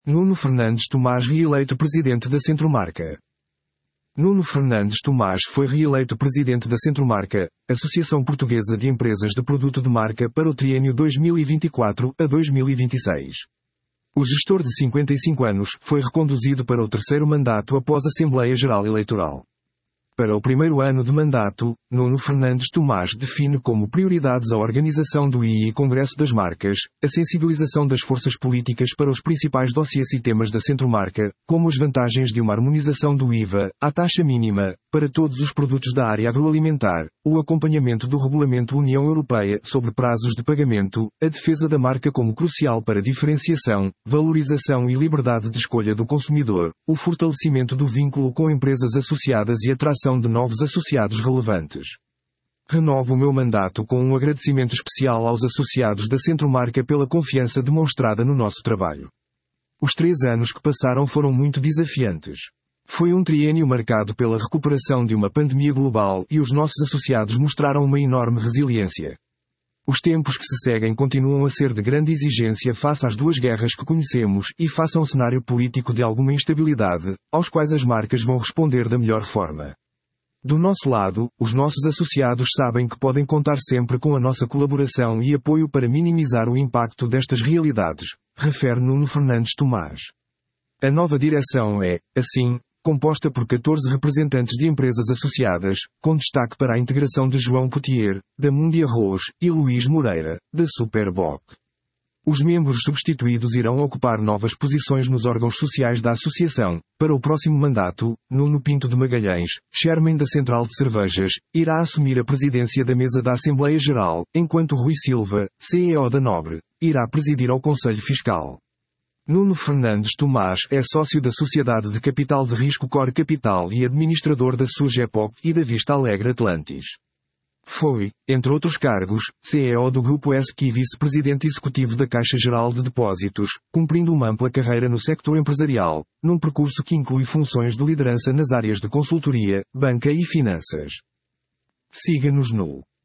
Nuno Fernandes Tomás reeleito presidente da Centromarca. Nuno Fernandes Tomás foi reeleito presidente da Centromarca, Associação Portuguesa de Empresas de Produto de Marca para o triênio 2024 a 2026. O gestor de 55 anos foi reconduzido para o terceiro mandato após a Assembleia Geral Eleitoral. Para o primeiro ano de mandato, Nuno Fernandes Tomás define como prioridades a organização do II Congresso das Marcas, a sensibilização das forças políticas para os principais dossiês e temas da Centromarca, como as vantagens de uma harmonização do IVA, à taxa mínima, para todos os produtos da área agroalimentar, o acompanhamento do Regulamento União Europeia sobre prazos de pagamento, a defesa da marca como crucial para diferenciação, valorização e liberdade de escolha do consumidor, o fortalecimento do vínculo com empresas associadas e atração de novos associados relevantes. Renovo o meu mandato com um agradecimento especial aos associados da Centromarca pela confiança demonstrada no nosso trabalho. Os 3 anos que passaram foram muito desafiantes. Foi um triênio marcado pela recuperação de uma pandemia global e os nossos associados mostraram uma enorme resiliência. Os tempos que se seguem continuam a ser de grande exigência face às 2 guerras que conhecemos e face a um cenário político de alguma instabilidade, aos quais as marcas vão responder da melhor forma. Do nosso lado, os nossos associados sabem que podem contar sempre com a nossa colaboração e apoio para minimizar o impacto destas realidades, refere Nuno Fernandes Tomás. A nova direção é, assim, composta por 14 representantes de empresas associadas, com destaque para a integração de João Potier, da Mundi Arroz, e Luís Moreira, da Superboc. Os membros substituídos irão ocupar novas posições nos órgãos sociais da associação. Para o próximo mandato, Nuno Pinto de Magalhães, chairman da Central de Cervejas, irá assumir a presidência da mesa da Assembleia Geral, enquanto Rui Silva, CEO da Nobre, irá presidir ao Conselho Fiscal. Nuno Fernandes Tomás é sócio da Sociedade de Capital de Risco Core Capital e administrador da Surgepoc e da Vista Alegre Atlantis. Foi, entre outros cargos, CEO do Grupo ESC e vice-presidente executivo da Caixa Geral de Depósitos, cumprindo uma ampla carreira no sector empresarial, num percurso que inclui funções de liderança nas áreas de consultoria, banca e finanças. Siga-nos no